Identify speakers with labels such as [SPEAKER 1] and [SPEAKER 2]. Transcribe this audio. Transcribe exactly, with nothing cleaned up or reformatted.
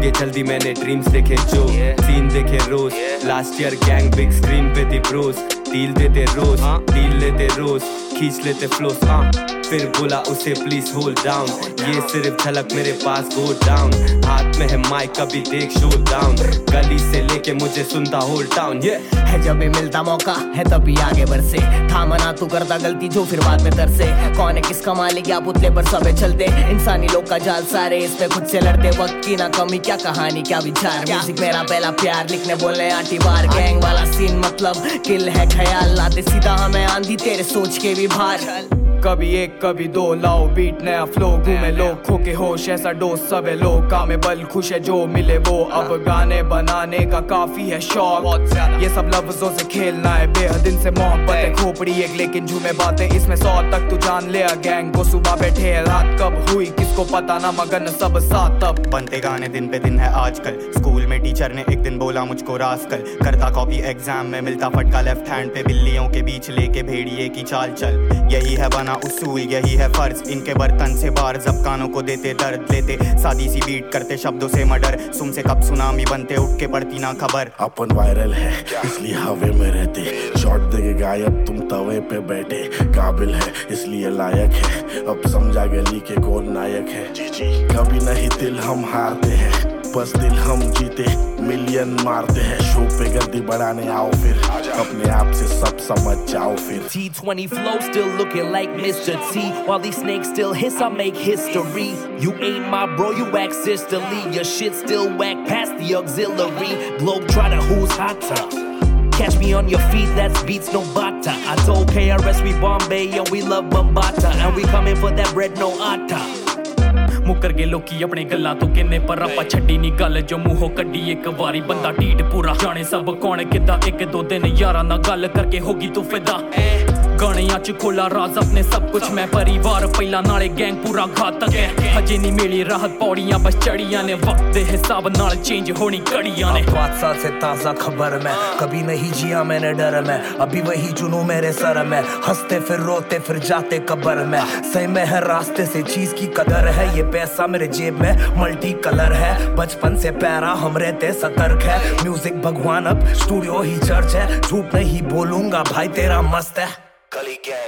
[SPEAKER 1] होंगे जल्दी, मैंने ड्रीम्स देखे जो सीन देखे रोज। Last year gang big screen पे थी ब्रोस, डील देते रोज, डील लेते रोज, खींच लेते फ्लोस। हाँ फिर बोला उसे प्लीज होल्ड डाउन, ये सिर्फ झलक मेरे पास गो डाउन। हाथ में है माइक कभी देख शो डाउन, गली से लेके मुझे सुनता होल टाउन। ये
[SPEAKER 2] है जब भी मिलता मौका है तभी आगे बढ़से, था मना तू करता गलती जो फिर बाद में तरसे। कौन है किसका मालिक या पुतले पर सबे चलते, इंसानी लोग का जाल सारे इसमें खुद से लड़ते। वक्त की ना कमी क्या कहानी क्या विचार, म्यूजिक मेरा पहला प्यार, लिखने बोलने आंटी बार। गैंग वाला सीन मतलब किल है ख्याल, लाते सीधा हमें आंधी तेरे सोच के भी भार।
[SPEAKER 3] कभी एक कभी दो लाओ बीट नया फ्लो, घूमे लोग खो के होश ऐसा डोज सबे लोग। कामे बल खुश है जो मिले वो, अब गाने बनाने का काफी है शौक। ये सब लफ्जों से खेलना है बेहद इनसे मोहब्बत है, खोपड़ी एक लेकिन झूमे बातें इसमें सौ तक तू जान ले। गैंग को सुबह बैठे रात कब हुई किसको पता ना, मगन सब साथ तब
[SPEAKER 4] बनते गाने दिन पे दिन है आजकल। स्कूल में टीचर ने एक दिन बोला मुझको रास्कल, करता कॉपी एग्जाम में मिलता फटका लेफ्ट हैंड पे, बिल्लियों के बीच लेके भेड़िए की चाल चल। यही है बना उसूल, यही है फर्ज, इनके बर्तन से बार जब कानों को देते दर्द लेते, सादी सी बीट करते शब्दों से मर्डर। सुम से कब सुनामी बनते उठ के पड़ती ना खबर।
[SPEAKER 5] अपन वायरल है इसलिए हवे में रहते, शॉट देके गायब तुम तवे पे बैठे। काबिल है इसलिए लायक है, अब समझा गली के कौन नायक है। कभी नहीं दिल हम हारते हैं, बस दिल हम जीते मिलियन मारते हैं। शो पे गर्दी बढ़ाने आओ फिर, अपने आप से सब समझ जाओ फिर।
[SPEAKER 6] T twenty flow still looking like Mister T, while these snakes still hiss I make history. You ain't my bro, you act sisterly, your shit still whack past the auxiliary. Globetrotter who's hotter, catch me on your feet, that's beats no bata. I told K R S we Bombay and we love Bambata, and we coming for that bread no atta.
[SPEAKER 7] मुकर गए लोकी अपने गल्लां तो किन्ने, पर आपा छड्डी नी गल जो मूहों कड्डी एक वारी। बंदा ढीठ पूरा जाने सब कौन किदा, एक दो दिन यारां नाल गल करके होगी तू फिदा। गाणियां च खोला राज अपने सब कुछ मैं, परिवार पहला नाले गैंग पूरा घातक है। हजे नहीं मिली राहत पौड़ियां बस चढ़ियां ने, वक्त दे हिसाब नाल चेंज होनी कड़ियां ने।
[SPEAKER 2] पाँच साल से ताजा खबर में, कभी नहीं जिया मैंने डर में, अभी वही जुनू मेरे सर में। हंसते फिर रोते फिर जाते कब्र में, सही में है रास्ते से चीज की कदर है। ये पैसा मेरे जेब में मल्टी कलर है, बचपन से पैरा हम रहते सतर्क है। म्यूजिक भगवान अब स्टूडियो ही चर्च है, झूठ नहीं बोलूंगा भाई तेरा मस्त है।